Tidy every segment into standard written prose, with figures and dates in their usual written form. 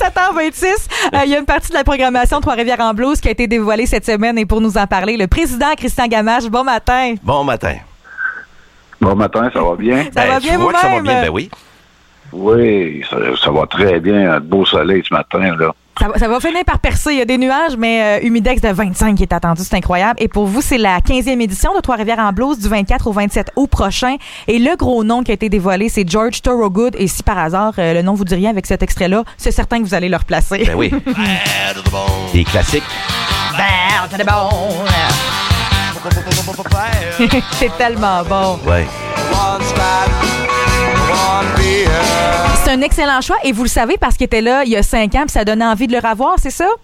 17h26, il y a une partie de la programmation de Trois-Rivières en blues qui a été dévoilée cette semaine et pour nous en parler, le président Christian Gamache, bon matin. Bon matin. Bon matin, ça va bien? Ça va bien vous-même? Ça va bien, ben oui. Oui, ça va très bien. Un beau soleil ce matin, là. Ça va finir par percer. Il y a des nuages, mais Humidex de 25 qui est attendu. C'est incroyable. Et pour vous, c'est la 15e édition de Trois-Rivières en blues du 24 au 27 août prochain. Et le gros nom qui a été dévoilé, c'est George Thorogood. Et si par hasard, le nom vous dit rien avec cet extrait-là, c'est certain que vous allez le replacer. Ben oui. Des classiques. C'est tellement bon. Ouais. C'est un excellent choix et vous le savez parce qu'il était là il y a 5 ans puis ça donnait envie de le revoir, c'est ça?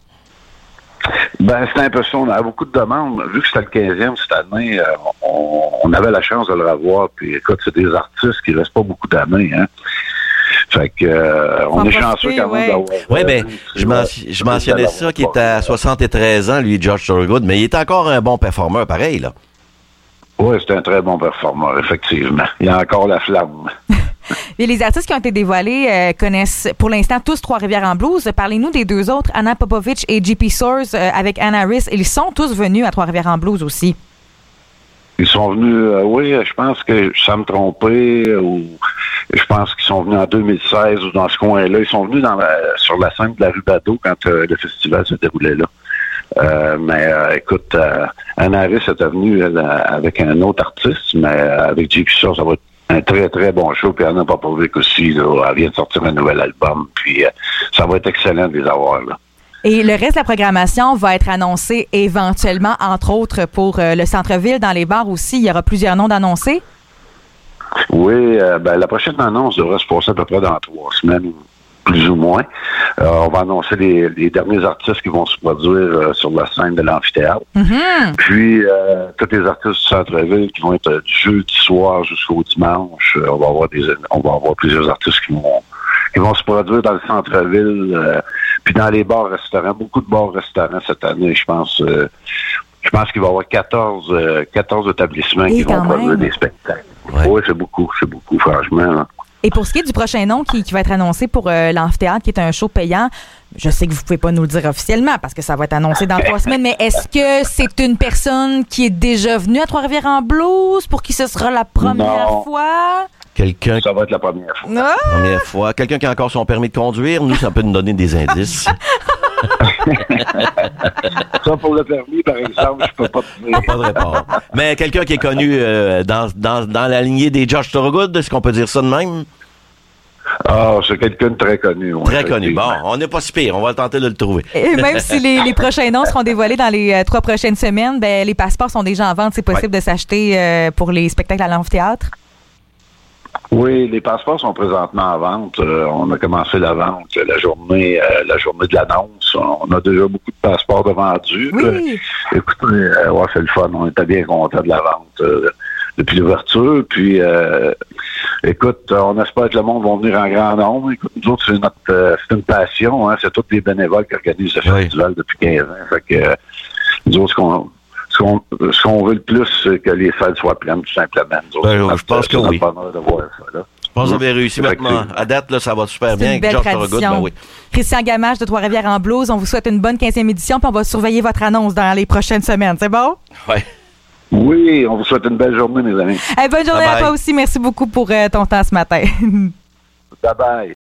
Ben, c'était un peu ça. On avait beaucoup de demandes. Vu que c'était le 15e cette année, on avait la chance de le revoir. Puis écoute, c'est des artistes qui restent pas beaucoup d'années, hein. Fait que on est chanceux quand même d'avoir. Oui, ben, je mentionnais ça qu'il était à 73 ans, lui, George Thorogood, mais il est encore un bon performeur, pareil, là. Oui, c'est un très bon performeur, effectivement. Il a encore la flamme. Et les artistes qui ont été dévoilés connaissent pour l'instant tous Trois-Rivières en blues. Parlez-nous des deux autres, Anna Popovich et J.P. Source avec Anna Harris. Ils sont tous venus à Trois-Rivières en blues aussi. Ils sont venus, oui, je pense que ça me trompait, ou je pense qu'ils sont venus en 2016 ou dans ce coin-là. Ils sont venus sur la scène de la rue Badeau quand le festival se déroulait là. Écoute, Anna Harris était venue avec un autre artiste, mais avec J.P. Source, ça va être un très, très bon show. Puis Anna Popovic aussi, là, elle vient de sortir un nouvel album. Puis ça va être excellent de les avoir, là. Et le reste de la programmation va être annoncé éventuellement, entre autres, pour le centre-ville, dans les bars aussi. Il y aura plusieurs noms d'annoncés. Oui, la prochaine annonce devrait se passer à peu près dans 3 semaines, plus ou moins. On va annoncer les derniers artistes qui vont se produire sur la scène de l'amphithéâtre. Mm-hmm. Puis, tous les artistes du centre-ville qui vont être du jeudi soir jusqu'au dimanche. On va avoir plusieurs artistes qui vont se produire dans le centre-ville, puis dans les bars-restaurants. Beaucoup de bars-restaurants cette année, je pense qu'il va y avoir 14 établissements qui vont produire des spectacles. Ouais. Oui, c'est beaucoup, franchement. Là. Et pour ce qui est du prochain nom qui va être annoncé pour l'amphithéâtre, qui est un show payant, je sais que vous pouvez pas nous le dire officiellement parce que ça va être annoncé dans 3 semaines, mais est-ce que c'est une personne qui est déjà venue à Trois-Rivières en blues pour qui ce sera la première fois? Ça va être la première fois. Ah! Première fois. Quelqu'un qui a encore son permis de conduire, nous, ça peut nous donner des indices. Ça, pour le permis, par exemple, je peux pas te dire. Pas de réponse. Mais quelqu'un qui est connu dans la lignée des George Thorogood, est-ce qu'on peut dire ça de même? Ah, c'est quelqu'un de très connu. Ouais, très connu. Bon, on n'est pas si pire. On va tenter de le trouver. Et même si les prochains noms seront dévoilés dans les 3 prochaines semaines, ben, les passeports sont déjà en vente. C'est possible de s'acheter pour les spectacles à l'amphithéâtre? Oui, les passeports sont présentement en vente. On a commencé la vente la journée de l'annonce. On a déjà beaucoup de passeports de vendus. Oui. Écoutez, c'est le fun. On était bien contents de la vente depuis l'ouverture. Puis, écoute, on espère que le monde va venir en grand nombre. Écoute, nous autres, c'est une passion. Hein? C'est tous les bénévoles qui organisent ce festival depuis 15 ans. Fait que nous autres, ce qu'on veut le plus, c'est que les salles soient pleines, tout simplement. Je pense que oui. De voir ça, là. Je pense que vous avez réussi maintenant. À date, là, ça va super bien. Une belle tradition. Christian Gamache de Trois-Rivières en blues, on vous souhaite une bonne 15e édition, puis on va surveiller votre annonce dans les prochaines semaines. C'est bon? Oui, on vous souhaite une belle journée, mes amis. Bonne journée à toi aussi. Merci beaucoup pour ton temps ce matin. Bye-bye.